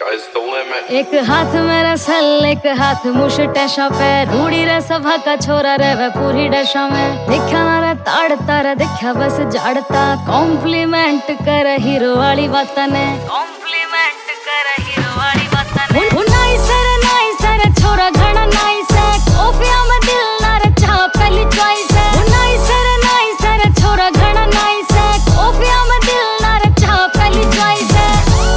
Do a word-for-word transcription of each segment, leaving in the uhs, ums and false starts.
Sky's the limit. एक हाथ मेरा सल एक हाथ मुश टैशा पे रूड़ी रे सभा का छोरा रे वे पूरी डशा में देखा ना रे ताड़ता रे देखा बस जाड़ता कॉम्प्लीमेंट कर हीरो वाली बात ने कॉम्प्लीमेंट कर हीरो वाली बात ने नाइस रे नाइस रे छोरा घना नाइस है कॉफिया में दिल ना रे चाह पहली चॉइस है नाइस रे नाइस रे छोरा घना नाइस है कॉफिया में दिल ना रे चाह पहली चॉइस है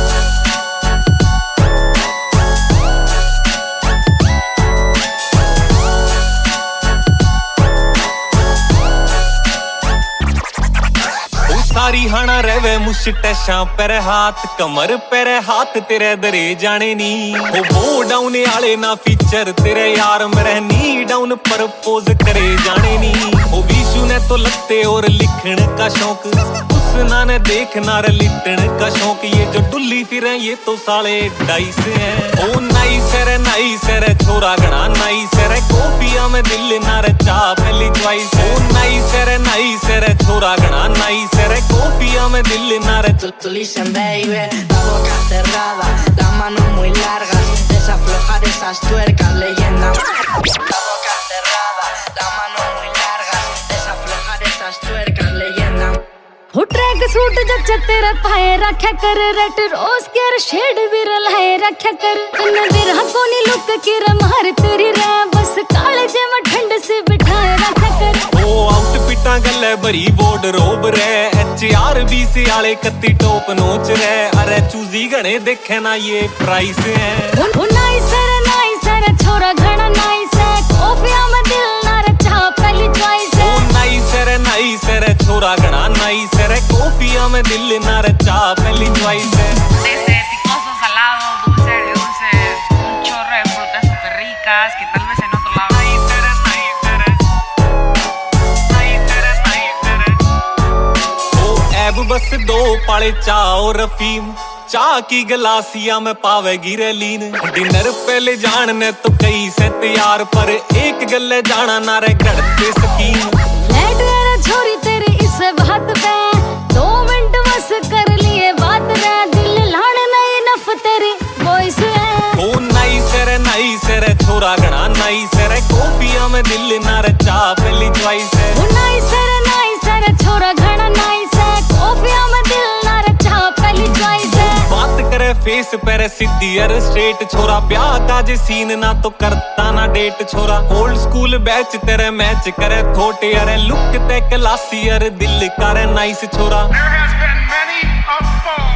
सारी हाना रेवे मुश टैशा पर हाथ कमर पर हाथ तेरे दरे जाने नी हो वो डाउन आले ना फीचर तेरे यार मेरे नी डाउन पर पोज करे जाने नी हो विशु ने तो लगते और लिखण का शौक उसना ने देखना रे लिटण का शौक ये जो डुल्ली फिरे ये तो साले डाइस है ओ नाइस रे नाइस रे छोरा घना नाइस रे कॉफिया में दिल ना रे चाह पहली चॉइस ओ नाइस रे नाइस रे छोरा घना नाइस रे Confía me dile nada. Tú, tú listen baby, la boca cerrada, las manos muy largas, desaflojar esas tuercas, leyenda. La boca cerrada, las manos muy largas, desaflojar esas tuercas, leyenda. हो track suit जच्चा तेरा पाए रखा कर rate रोज के shade भी रलाए रखा कर तन्ने बिरहा कोनी लुक की रमार तेरी रे बस काले जे में ठंड से बिठाए रखा कर ओ आउटफिटा गल्ले भरी बोर्ड रोब रे एच आर बी से आले कत्ती टॉप नोच रे अरे चूजी गणे देखे ना ये प्राइस है ओ नाइस रे नाइस रे छोरा घना नाइस है कॉफिया में दिल ना रे चाह पहली चॉइस है ओ नाइस रे नाइस रे छोरा घना नाइस रे कॉफिया में दिल ना रे चाह पहली चॉइस है desde picoso, salado, dulce, dulce, un chorro de frutas súper ricas que tal vez en otro lado बस दो पाले चाओ रफीम चाह की गलासिया में पावेगी रलीन डिनर पहले जानने तो कई से तैयार पर एक गले जाना ना रे करते सकीन लेट रे छोरी तेरी इस बात पे दो मिनट बस कर लिए बात रे दिल लाने नहीं नफ तेरी वॉइस है ओ नाइस रे नाइस रे छोरा घना नाइस रे कॉफिया में दिल ना रे चाह पहली चॉइस है ओ नाइस रे नाइस रे छोरा घना नाइस है कॉफिया में दिल ना रे चाह पहली चॉइस है बात करे फेस पर सीधी अर स्ट्रेट छोरा ब्याह का जे सीन ना तो करता ना डेट छोरा ओल्ड स्कूल बैच तेरे मैच करे थोटे अरे लुक ते क्लासी अर दिल करे नाइस छोरा There has been many a fall.